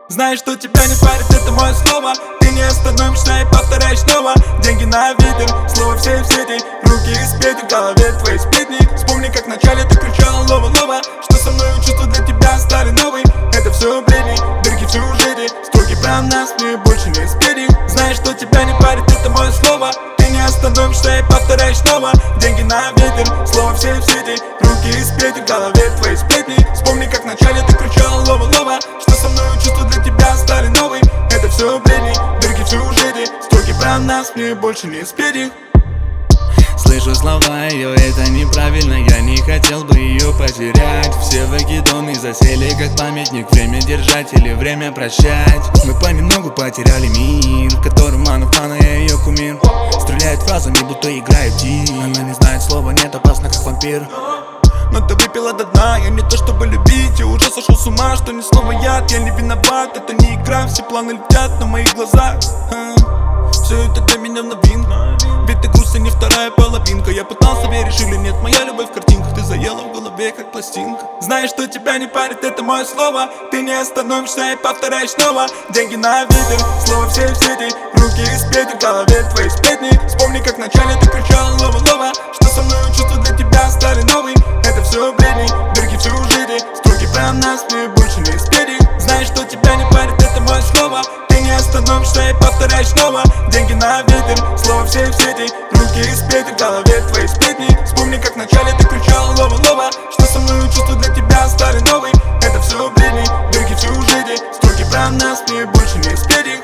Знаешь, что тебя не парит, это мое слово. Ты не остановишься и повторяешь снова. Деньги на ветер, слово все в сети. Руки из петель, в голове твои сплетни. Вспомни, как вначале ты кричала лова-лова. Что со мной чувства для тебя стали новые. Это все бредни, дырки в сюжете. Строки про нас, мне больше не спереди. Знаешь, что тебя не парит, это мое слово. Ты не остановишься и повторяешь снова. Деньги на ветер, слово все в сети. Руки из петель, в голове твои сплетни. Вспомни, как вначале ты кричала лова-лова. Что со мной чувства для тебя стали новые. Это все бредни, дырки в сюжете. Строки про нас, мне больше не спереди. Слышу слова ее, это неправильно, я не хотел бы ее потерять. Все вакидоны засели как памятник, время держать или время прощать. Мы понемногу потеряли мир, в котором Ману-фана, я ее кумир. Стреляет фразами, будто играет тир. Она не знает слова, нет, опасно как вампир. Но ты выпила до дна, я не то чтобы любить. Я уже сошел с ума, что ни слова яд. Я не виноват, это не игра, все планы летят на моих глазах. Все это для меня в новинку. Ведь ты грустная, не вторая половинка. Я пытался, веришь или нет, моя любовь в картинках. Ты заела в голове, как пластинка. Знаешь, что тебя не парит, это мое слово. Ты не остановишься и повторяешь снова. Деньги на ветер, слово все в сети. Руки из петель, в голове твои сплетни. Вспомни, как вначале ты кричала лова-лова. Что со мной чувства для тебя стали новые. Это все бредни, дырки в сюжете. Строки про нас, мне больше не спереди. Знаешь, что тебя не парит, это мое слово. Ты не остановишься и повторяешь снова. Деньги на ветер, слово все в сети. Руки из петель, в голове твои сплетни. Вспомни, как вначале ты кричала лова-лова. Что со мной чувства для тебя стали новые. Это все бредни, дырки в сюжете. Строки про нас, мне больше не спереди.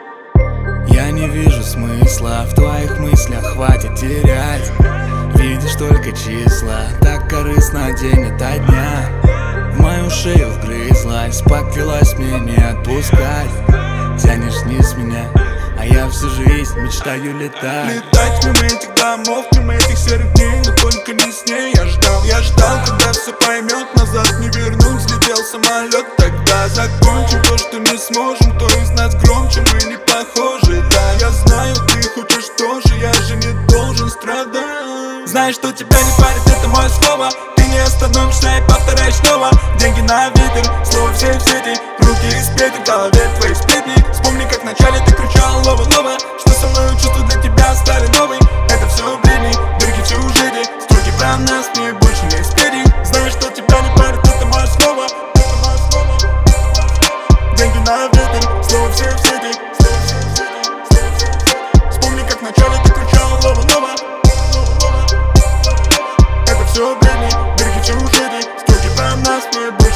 Я не вижу смысла в твоих мыслях, хватит терять. Видишь только числа, так корыстно день ото дня. В мою шею вгрызлась, поклялась мне не отпускать. Тянешь вниз меня, а я всю жизнь мечтаю летать. Летать мимо этих домов, мимо этих серых дней. Но только не с ней я ждал, когда все поймет. Назад не вернуть, взлетел самолет. Тогда закончим то, что не сможем. Кто из нас громче, мы не похожи. Да, я знаю, ты хочешь тоже, я же не должен страдать. Знаешь, что тебя не парит, это мое слово. Ты не остановишься и повторяешь снова. Деньги на ветер, слово все в сети. Руки из петель, в голове твои сплетни. Вспомни, как вначале ты кричала лова-лова. Что со мной чувства для тебя стали новые. Это все бредни, дырки в сюжете. Строки про нас, мне больше не спереди. Знаешь, что тебя не парит, это мое слово. Деньги на ветер, слово все в сети. Вспомни, как вначале ты кричала лова-лова. Это все бредни, дырки в сюжете. Строки про нас, мне больше